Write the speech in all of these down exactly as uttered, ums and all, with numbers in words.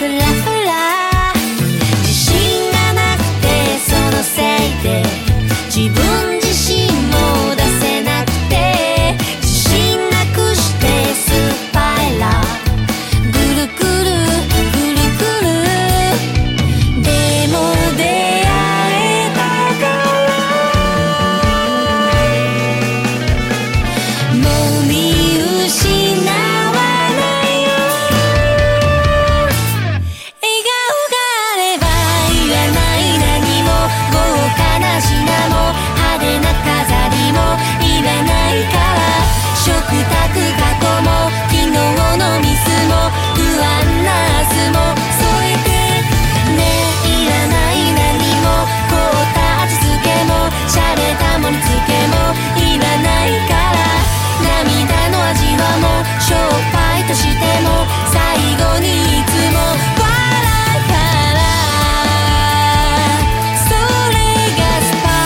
フラフラ自信がなくてそのせいで自分自身も出せなくて自信なくしてスパイラルぐるぐるぐるぐるでも出会えたからもう見失わないよ笑顔があればいらない何も豪華な品も派手な飾りもいらないから食卓過去も昨日のミスも不安な明日も添えてねいらない何も凍った味付けも洒落た盛り付けもいらないから涙の味はもうしょっぱいとしても最後にいつも笑うからそれが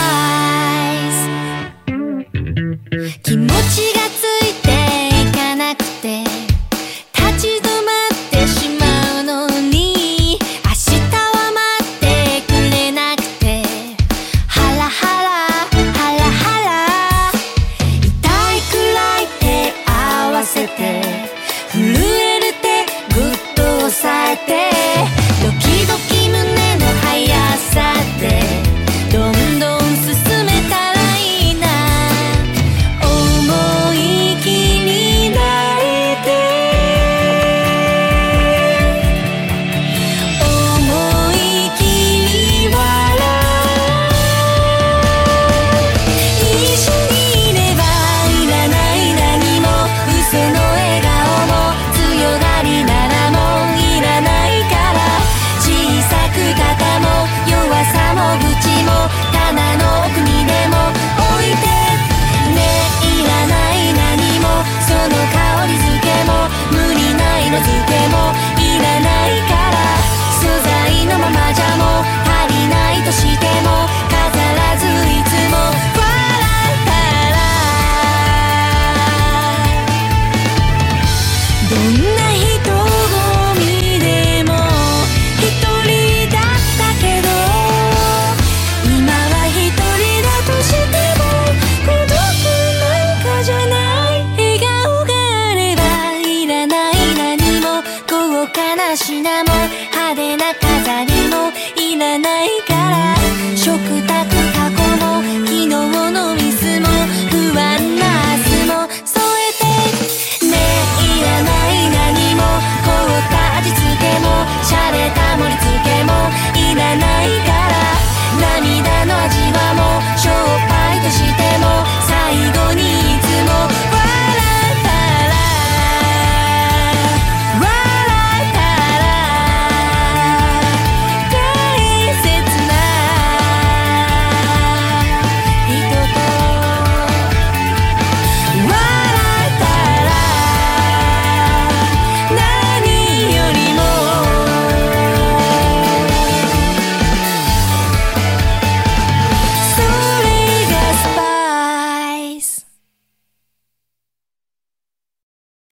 スパイス気持ちがついていかなくて立ち止まってしまうのに明日は待ってくれなくてハラハラハラハラ痛いくらい手合わせて震える手ぐっと押さえてドキドキ胸の速さでどんどん進めたらいいな思い気に泣いて思い切り笑う一緒にいればいらない何も嘘の笑顔も強がりならもういらないから小さく肩も弱さも愚痴も棚の奥にでも置いてねいらない何もその香りづけも無理な色付けもいらないから素材のままじゃもう足りないとしても飾らずいつも笑ったらどんな人混みでも一人だったけど今は一人だとしても孤独なんかじゃない笑顔があればいらない何も豪華な品も派手な飾りもいらないから食卓